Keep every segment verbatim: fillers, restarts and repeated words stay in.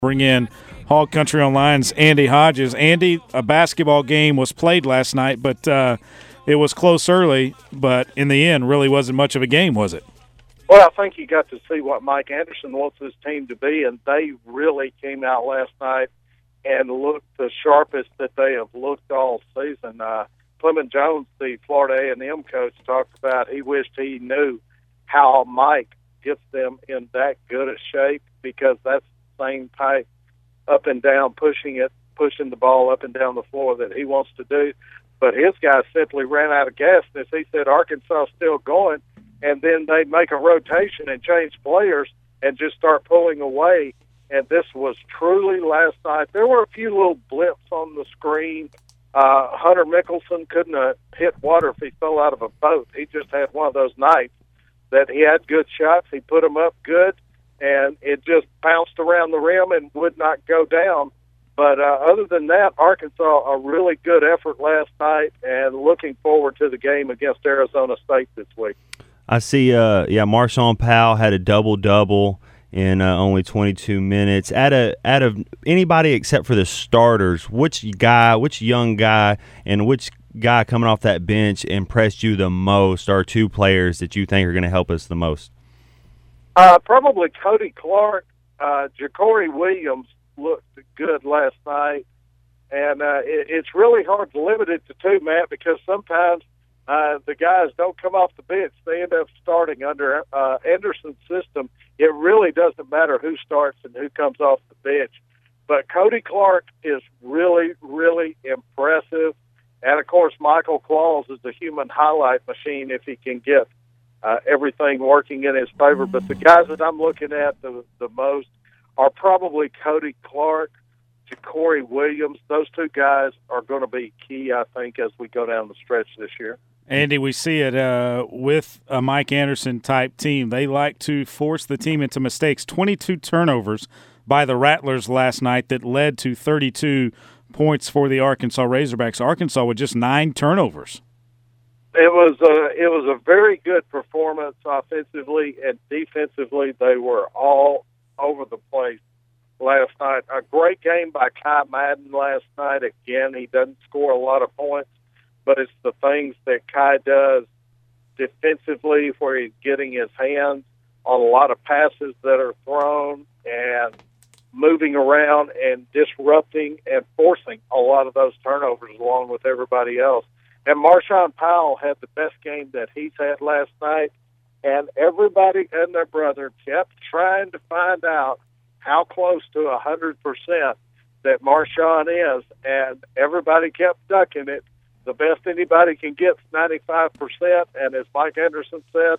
Bring in Hog Country Online's Andy Hodges. Andy, a basketball game was played last night, but uh, it was close early, but in the end really wasn't much of a game, was it? Well, I think you got to see what Mike Anderson wants his team to be, and they really came out last night and looked the sharpest that they have looked all season. Uh, Clement Jones, the Florida A and M coach, talked about he wished he knew how Mike gets them in that good a shape, because that's same type up and down, pushing it, pushing the ball up and down the floor that he wants to do. But his guys simply ran out of gas. As he said, Arkansas still going, and then they make a rotation and change players and just start pulling away. And this was truly last night. There were a few little blips on the screen. Uh, Hunter Mickelson couldn't have hit water if he fell out of a boat. He just had one of those nights that he had good shots. He put them up good, and it just bounced around the rim and would not go down. But uh, other than that, Arkansas, a really good effort last night, and looking forward to the game against Arizona State this week. I see, uh, yeah, Marshawn Powell had a double-double in uh, only twenty-two minutes. Out of, out of anybody except for the starters, which guy, which young guy, and which guy coming off that bench impressed you the most, are two players that you think are going to help us the most? Uh, probably Cody Clark. Uh, Ja'Cory Williams looked good last night. And uh, it, it's really hard to limit it to two, Matt, because sometimes uh, the guys don't come off the bench. They end up starting under uh, Anderson's system. It really doesn't matter who starts and who comes off the bench. But Cody Clark is really, really impressive. And, of course, Michael Claus is a human highlight machine if he can get Uh, everything working in his favor. But the guys that I'm looking at the, the most are probably Cody Clark, Ja'Cory Williams. Those two guys are going to be key, I think, as we go down the stretch this year. Andy, we see it uh, with a Mike Anderson-type team. They like to force the team into mistakes. twenty-two turnovers by the Rattlers last night that led to thirty-two points for the Arkansas Razorbacks. Arkansas with just nine turnovers. It was a, it was a very good performance offensively and defensively. They were all over the place last night. A great game by Kai Madden last night. Again, he doesn't score a lot of points, but it's the things that Kai does defensively where he's getting his hands on a lot of passes that are thrown and moving around and disrupting and forcing a lot of those turnovers along with everybody else. And Marshawn Powell had the best game that he's had last night, and everybody and their brother kept trying to find out how close to one hundred percent that Marshawn is, and everybody kept ducking it. The best anybody can get is ninety-five percent, and as Mike Anderson said,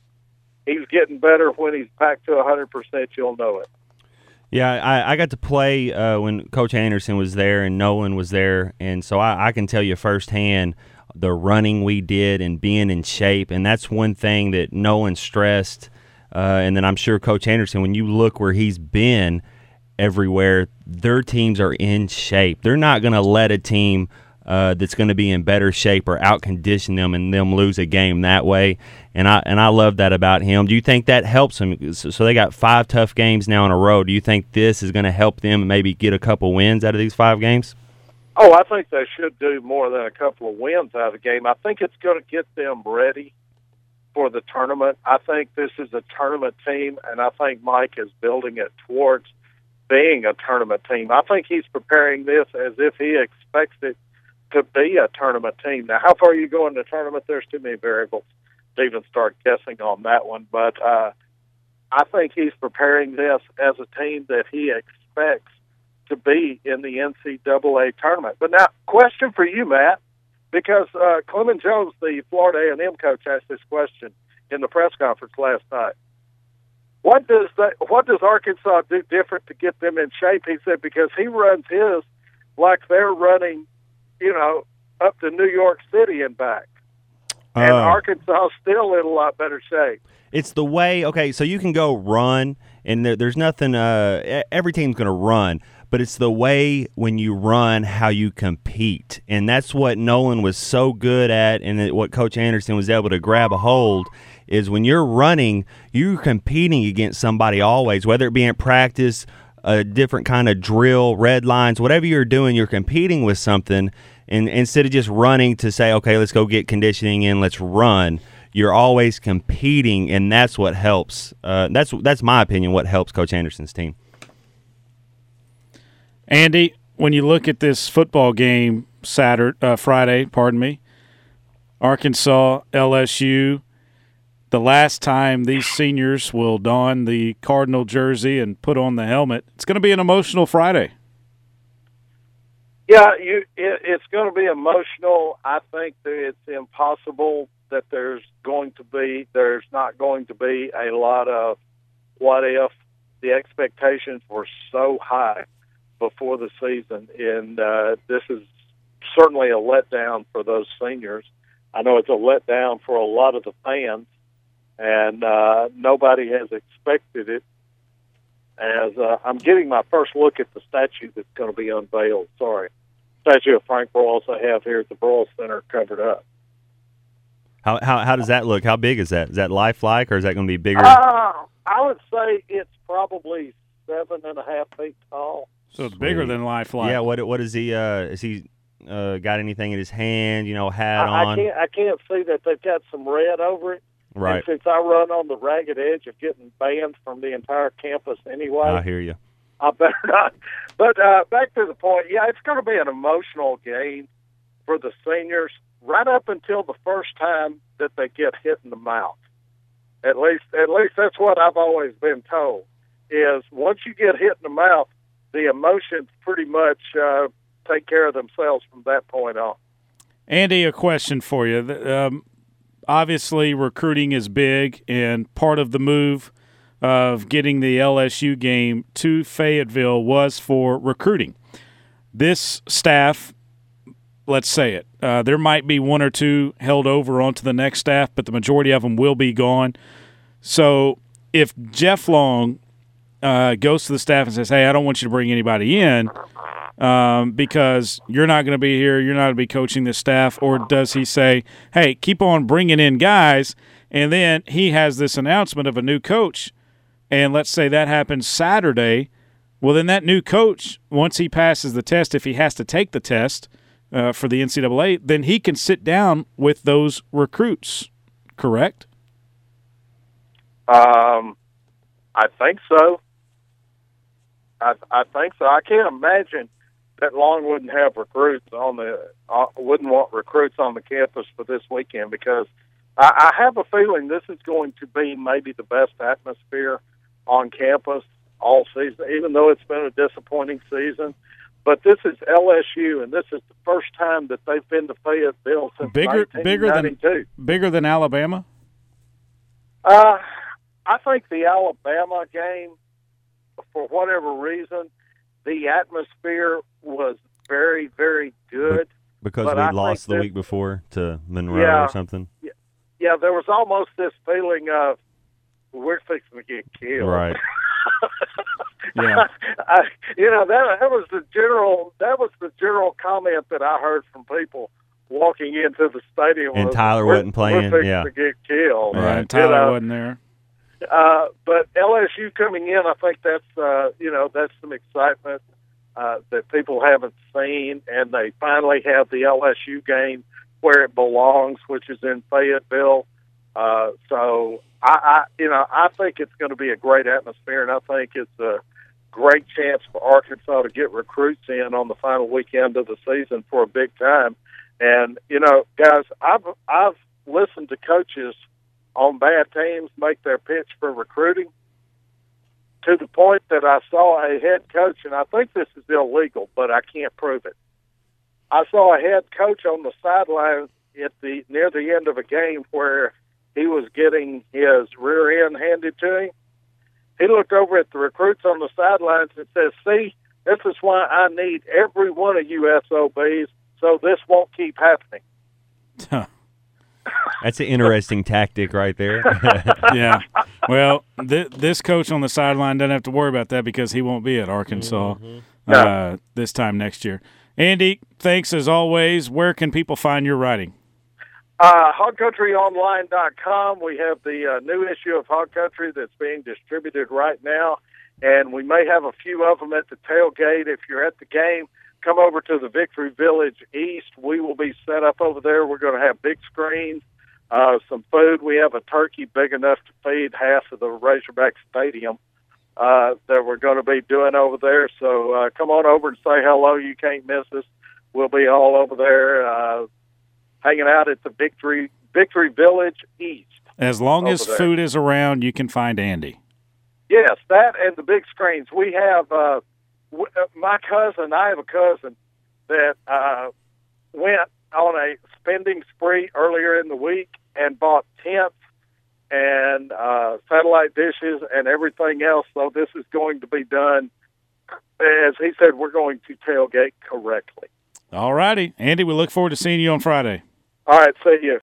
he's getting better. When he's back to one hundred percent, you'll know it. Yeah, I, I got to play uh, when Coach Anderson was there and Nolan was there, and so I, I can tell you firsthand the running we did and being in shape, and that's one thing that Nolan stressed, uh, and then I'm sure Coach Anderson, when you look where he's been everywhere, their teams are in shape. They're not going to let a team uh, that's going to be in better shape or out-condition them and them lose a game that way. And I and I love that about him. Do you think that helps him? So they got five tough games now in a row. Do you think this is going to help them maybe get a couple wins out of these five games? Oh, I think they should do more than a couple of wins out of the game. I think it's going to get them ready for the tournament. I think this is a tournament team, and I think Mike is building it towards being a tournament team. I think he's preparing this as if he expects it to be a tournament team. Now, how far you go in the tournament, there's too many variables to even start guessing on that one. But uh, I think he's preparing this as a team that he expects to be in the N C double A tournament. But now, question for you, Matt, because uh, Clement Jones, the Florida A and M coach, asked this question in the press conference last night. What does that, what does Arkansas do different to get them in shape? He said because he runs his like they're running, you know, up to New York City and back. And uh, Arkansas is still in a lot better shape. It's the way, okay, so you can go run, and there, there's nothing, uh, every team's going to run, but it's the way when you run how you compete. And that's what Nolan was so good at, and what Coach Anderson was able to grab a hold, is when you're running, you're competing against somebody always, whether it be in practice, a different kind of drill, red lines, whatever you're doing, you're competing with something. And instead of just running to say, okay, let's go get conditioning in, let's run, you're always competing, and that's what helps. Uh, that's that's my opinion, what helps Coach Anderson's team. Andy, when you look at this football game Saturday, uh, Friday, pardon me, Arkansas, L S U, the last time these seniors will don the Cardinal jersey and put on the helmet, it's going to be an emotional Friday. Yeah, you, it, it's going to be emotional. I think that it's impossible that there's going to be, there's not going to be a lot of what if. The expectations were so high before the season, and uh, this is certainly a letdown for those seniors. I know it's a letdown for a lot of the fans, and uh, nobody has expected it. As uh, I'm getting my first look at the statue that's going to be unveiled. Sorry. Statue of Frank Broyles I have here at the Broyles Center covered up. How how how does that look? How big is that? Is that lifelike, or is that going to be bigger? Uh, I would say it's probably seven and a half feet tall. So it's bigger than lifelike. Yeah. What what is he? Uh, is he uh, got anything in his hand? You know, hat I, on. I can't. I can't see that they've got some red over it. Right. And since I run on the ragged edge of getting banned from the entire campus anyway, I hear you. I better not. But uh, back to the point, yeah, it's going to be an emotional game for the seniors right up until the first time that they get hit in the mouth. At least, at least that's what I've always been told, is once you get hit in the mouth, the emotions pretty much uh, take care of themselves from that point on. Andy, a question for you. Um, obviously, recruiting is big, and part of the move of getting the L S U game to Fayetteville was for recruiting. This staff, let's say it, uh, there might be one or two held over onto the next staff, but the majority of them will be gone. So if Jeff Long uh, goes to the staff and says, hey, I don't want you to bring anybody in um, because you're not going to be here, you're not going to be coaching this staff, or does he say, hey, keep on bringing in guys, and then he has this announcement of a new coach, and let's say that happens Saturday, well, then that new coach, once he passes the test, if he has to take the test uh, for the N C double A, then he can sit down with those recruits, correct? Um, I think so. I, I think so. I can't imagine that Long wouldn't have recruits on the uh, wouldn't want recruits on the campus for this weekend, because I, I have a feeling this is going to be maybe the best atmosphere on campus all season, even though it's been a disappointing season. But this is L S U, and this is the first time that they've been to Fayetteville since bigger, bigger nineteen ninety-two. than bigger than Alabama. Uh, I think the Alabama game, for whatever reason, the atmosphere was very, very good. Because but we I lost the that, week before to Monroe yeah, or something. Yeah, yeah, there was almost this feeling of we're fixing to get killed. Right. Yeah. I, you know, that that was the general that was the general comment that I heard from people walking into the stadium. And was, Tyler we're, wasn't playing. We're fixing yeah. to get killed. Right. You Tyler know? wasn't there. Uh, but L S U coming in, I think that's uh, you know that's some excitement uh, that people haven't seen, and they finally have the L S U game where it belongs, which is in Fayetteville. Uh, so I, I, you know, I think it's going to be a great atmosphere, and I think it's a great chance for Arkansas to get recruits in on the final weekend of the season for a big time. And you know, guys, I've I've listened to coaches on bad teams make their pitch for recruiting to the point that I saw a head coach, and I think this is illegal, but I can't prove it. I saw a head coach on the sideline at the near the end of a game where he was getting his rear end handed to him. He looked over at the recruits on the sidelines and says, see, this is why I need every one of you S O Bs so this won't keep happening. That's an interesting tactic right there. Yeah. Well, th- this coach on the sideline doesn't have to worry about that because he won't be at Arkansas Mm-hmm. uh, No. this time next year. Andy, thanks as always. Where can people find your writing? Uh, hog country online dot com. We have the uh, new issue of Hog Country that's being distributed right now. and we may have a few of them at the tailgate. If you're at the game, come over to the Victory Village East. We will be set up over there. We're going to have big screens, uh, some food. We have a turkey big enough to feed half of the Razorback Stadium uh, that we're going to be doing over there. So uh, come on over and say hello. You can't miss us. We'll be all over there uh, hanging out at the Victory Victory Village East. As long as there. food is around, you can find Andy. Yes, that and the big screens. We have uh, w- uh, my cousin. I have a cousin that uh, went on a spending spree earlier in the week and bought tents and uh, satellite dishes and everything else. So this is going to be done, as he said, we're going to tailgate correctly. All righty. Andy, we look forward to seeing you on Friday. All right, see you.